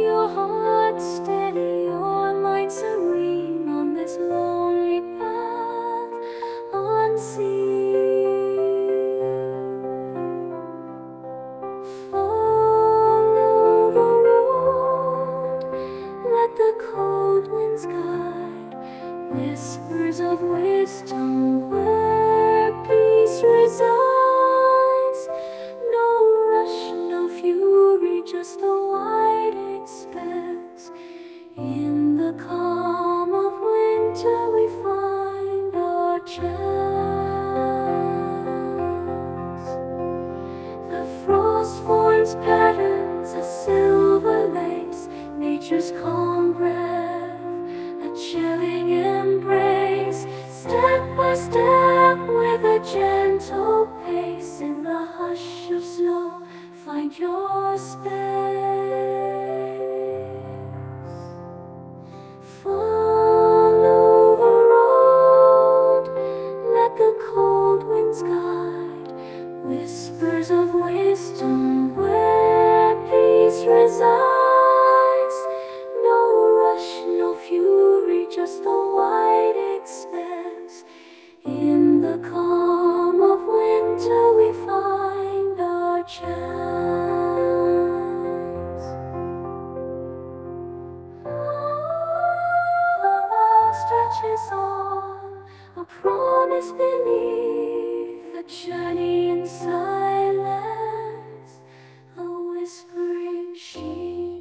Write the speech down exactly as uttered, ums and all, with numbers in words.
your heart steady, your mind serene on this lonely path unseen. Follow the road, let the cold winds guide, whispers of wisdom where peace resides. No rush, no fury, just the wide expanse. In the calm of winter we find our chance. The frost forms patterns, a silver lace, nature's calm breath, a chilling embrace. Step by step, with a gentle pace, in the hush of snow, find your space. Follow the road, let the cold winds guide, whispers of wisdom where peace resides. No rush, no fury, just the wide expanse. In the calm of winter we find our chance. Ah, stretches on, a promise beneath.